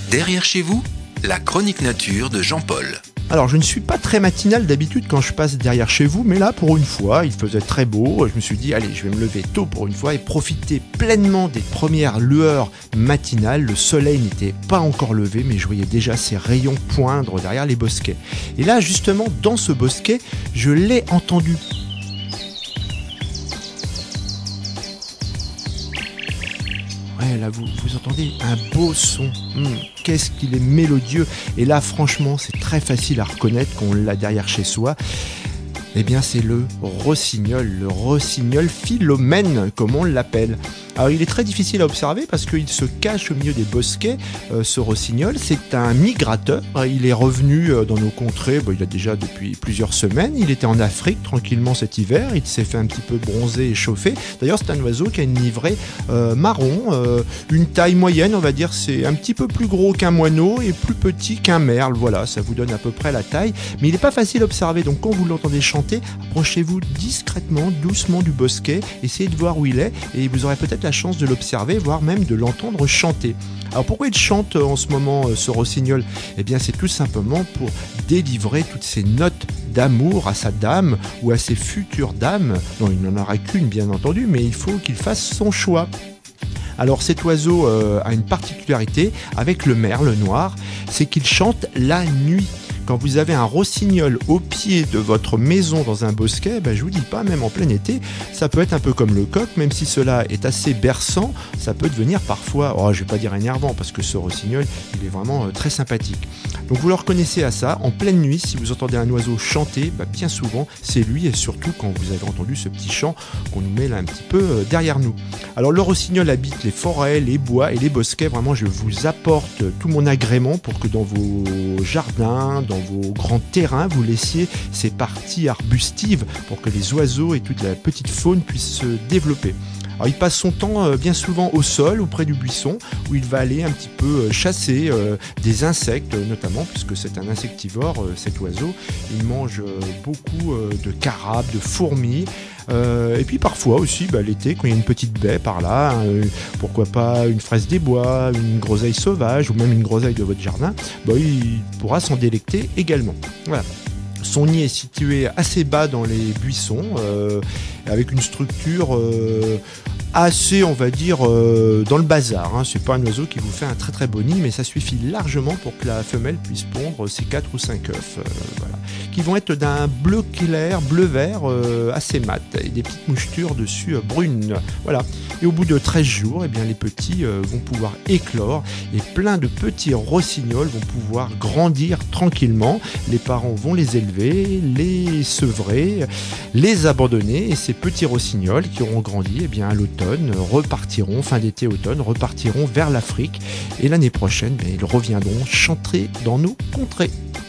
Derrière chez vous, la chronique nature de Jean-Paul. Alors, je ne suis pas très matinal d'habitude quand je passe derrière chez vous, mais là, pour une fois, il faisait très beau. Je me suis dit, allez, je vais me lever tôt pour une fois et profiter pleinement des premières lueurs matinales. Le soleil n'était pas encore levé, mais je voyais déjà ses rayons poindre derrière les bosquets. Et là, justement, dans ce bosquet, je l'ai entendu. Ouais, là, vous entendez un beau son. Qu'est-ce qu'il est mélodieux. Et là, franchement, c'est très facile à reconnaître qu'on l'a derrière chez soi. Eh bien, c'est le rossignol philomène, comme on l'appelle. Alors, il est très difficile à observer parce qu'il se cache au milieu des bosquets, ce rossignol. C'est un migrateur. Il est revenu dans nos contrées, il a déjà depuis plusieurs semaines. Il était en Afrique tranquillement cet hiver. Il s'est fait un petit peu bronzer et chauffer. D'ailleurs, c'est un oiseau qui a une livrée marron, une taille moyenne, on va dire. C'est un petit peu plus gros qu'un moineau et plus petit qu'un merle. Voilà, ça vous donne à peu près la taille. Mais il n'est pas facile à observer. Donc, quand vous l'entendez chanter, approchez-vous discrètement, doucement du bosquet. Essayez de voir où il est et vous aurez peut-être la chance de l'observer, voire même de l'entendre chanter. Alors pourquoi il chante en ce moment, ce rossignol ? Eh bien c'est tout simplement pour délivrer toutes ces notes d'amour à sa dame ou à ses futures dames. Non, il n'en aura qu'une bien entendu, mais il faut qu'il fasse son choix. Alors cet oiseau a une particularité avec le merle noir, c'est qu'il chante la nuit. Quand vous avez un rossignol au pied de votre maison dans un bosquet, je vous dis pas, même en plein été, ça peut être un peu comme le coq, même si cela est assez berçant, ça peut devenir parfois, je vais pas dire énervant, parce que ce rossignol, il est vraiment très sympathique. Donc vous le reconnaissez à ça, en pleine nuit, si vous entendez un oiseau chanter, bien souvent, c'est lui, et surtout quand vous avez entendu ce petit chant qu'on nous met là un petit peu derrière nous. Alors le rossignol habite les forêts, les bois et les bosquets, vraiment je vous apporte tout mon agrément pour que dans vos jardins, dans vos grands terrains, vous laissiez ces parties arbustives pour que les oiseaux et toute la petite faune puissent se développer. Alors, il passe son temps bien souvent au sol, auprès du buisson, où il va aller un petit peu chasser des insectes, notamment, puisque c'est un insectivore, cet oiseau. Il mange beaucoup de carabes, de fourmis. Et puis parfois aussi, l'été, quand il y a une petite baie par là, pourquoi pas une fraise des bois, une groseille sauvage, ou même une groseille de votre jardin, il pourra s'en délecter également. Voilà. Son nid est situé assez bas dans les buissons, avec une structure assez, on va dire, dans le bazar. C'est pas un oiseau qui vous fait un très très beau nid, mais ça suffit largement pour que la femelle puisse pondre ses 4 ou 5 œufs, qui vont être d'un bleu clair, bleu-vert, assez mat, et des petites mouchetures dessus brunes. Voilà. Et au bout de 13 jours, les petits vont pouvoir éclore, et plein de petits rossignols vont pouvoir grandir tranquillement. Les parents vont les élever, les sevrer, les abandonner, et ces petits rossignols qui auront grandi, à l'automne, repartiront, fin d'été, automne, repartiront vers l'Afrique, et l'année prochaine, ils reviendront chanter dans nos contrées.